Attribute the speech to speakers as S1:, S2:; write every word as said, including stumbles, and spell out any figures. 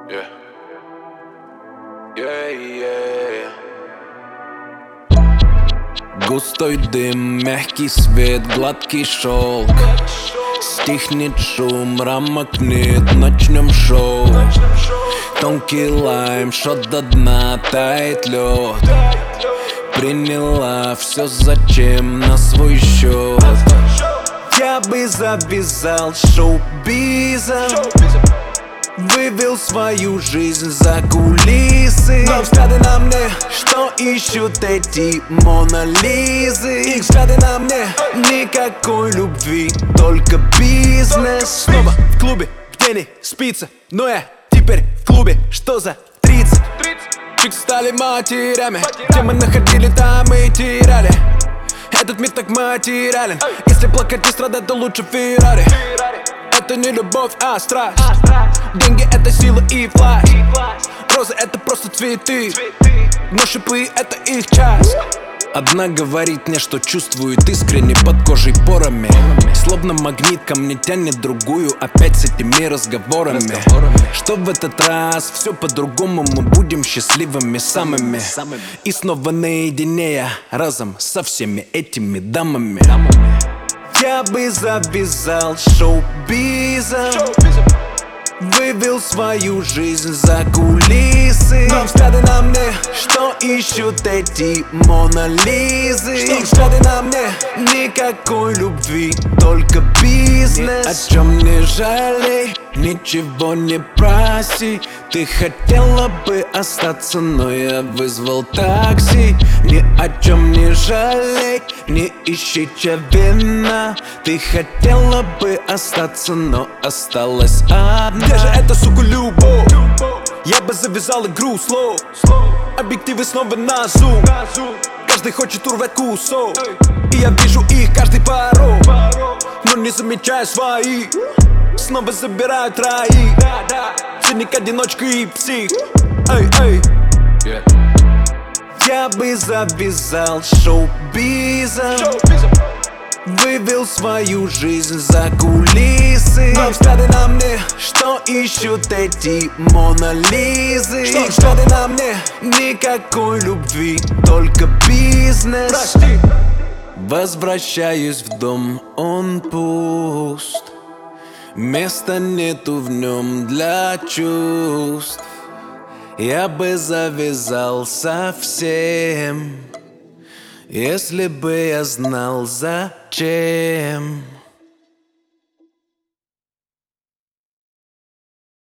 S1: Yeah. Yeah, yeah.
S2: Густой дым, мягкий свет, гладкий шелк. Стихнет шум, рамокнет, начнем шоу. Тонкий лайм, шот до дна, тает лед. Приняла все зачем на свой счет. Я бы завязал шоу-бизом, вывел свою жизнь за кулисы. Но взгляды на мне, что ищут эти Мона Лизы. Их взгляды на мне, никакой любви, только бизнес. Снова в клубе, где не спится, но я теперь в клубе, что за тридцать? Чиксы стали матерями, где мы находили, там и теряли. Этот мир так материален. Если плакать и страдать, то лучше Феррари. Это не любовь, а страсть. Деньги — это сила и власть. Розы — это просто цветы, но шипы — это их часть. Одна говорит мне, что чувствует искренне под кожей порами. Словно магнит ко мне тянет другую, опять с этими разговорами. Что в этот раз все по-другому, мы будем счастливыми самыми. И снова наедине я разом со всеми этими дамами. Я бы завязал шоу-бизом, вывел свою жизнь за кулисы. Но взгляды на мне, что ищут эти Мона Лизы. Их взгляды на мне, никакой любви, только бизнес. Ни о чем не жалей, ничего не проси. Ты хотела бы остаться, но я вызвал такси. Ни о чем не жалей, не ищи вина. Ты хотела бы остаться, но осталась одна. Где же эта, сука, любовь? Я бы завязал игру слов. Объективы снова на зум. Каждый хочет урвать кусок, и я вижу их каждый порог, но не замечаю свои. Снова забираю троих. Циник, одиночка и псих. Эй, эй.
S1: Yeah.
S2: Я бы завязал шоу-бизом, вывел свою жизнь за кулисы. Но взгляды на мне, что ищут эти Мона Лизы. Их взгляды на мне, никакой любви, только бизнес. Прости. Возвращаюсь в дом, он пуст. Места нету в нем для чувств. Я бы завязал совсем, если бы я знал зачем.